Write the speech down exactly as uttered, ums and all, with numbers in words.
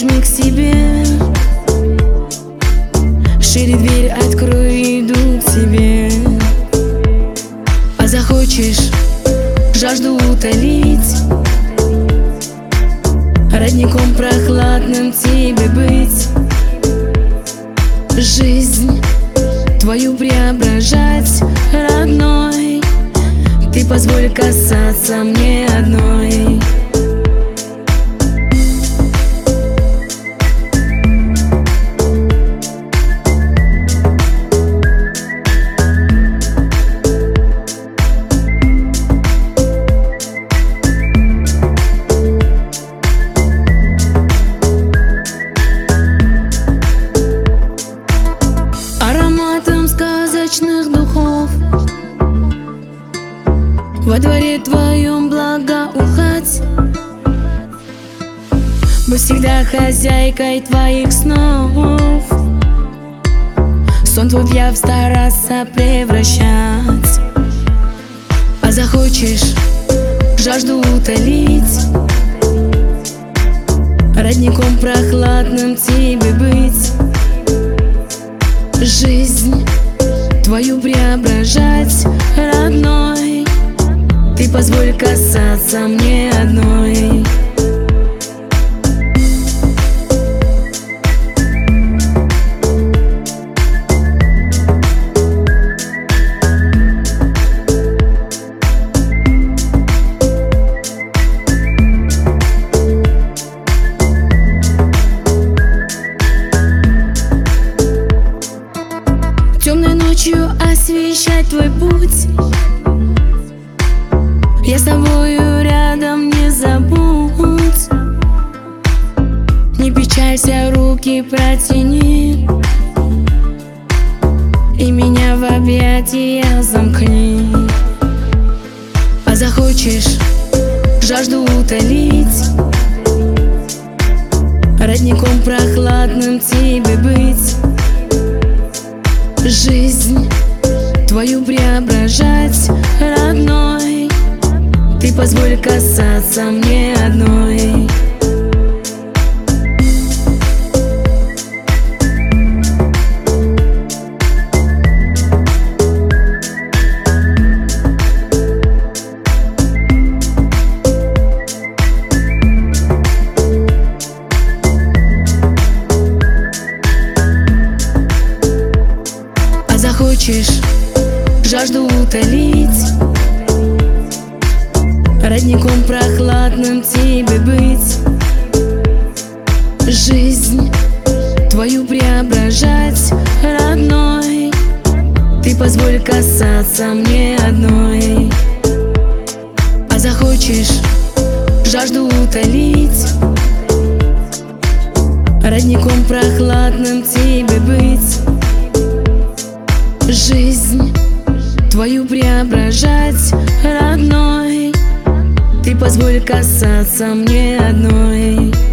прижми к себе, шире дверь открой, иду к тебе. А захочешь жажду утолить, родником прохладным тебе быть, жизнь твою преображать, родной. Ты позволь касаться мне одной. Ароматом сказочных духов во дворе твоем благоухать, будь всегда хозяйкой твоих снов, сон твой в явь стараться превращать. А захочешь жажду утолить, родником прохладным тебе быть, жизнь твою преображать, родной. Ты позволь касаться мне одной. Темной ночью освещать твой путь, я с тобою рядом, не забудь. Не печалься, руки протяни и меня в объятия замкни. А захочешь жажду утолить, родником прохладным тебе быть, жизнь твою преображать, родной. Ты позволь касаться мне одной. А захочешь жажду утолить, родником прохладным тебе быть, жизнь твою преображать, родной. Ты позволь касаться мне одной. А захочешь жажду утолить, родником прохладным тебе быть, жизнь твою преображать, родной. Ты позволь касаться мне одной.